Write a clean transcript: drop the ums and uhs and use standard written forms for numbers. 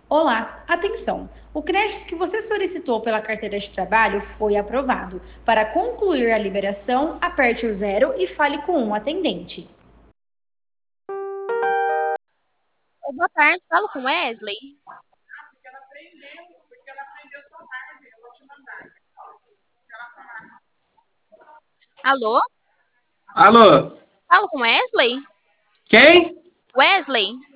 Olá, atenção! O crédito que você solicitou pela carteira de trabalho foi aprovado. Para concluir a liberação, aperte o zero e fale com um atendente. Oi, boa tarde, falo com Wesley. Alô? Alô? Falo com Wesley? Quem? Wesley?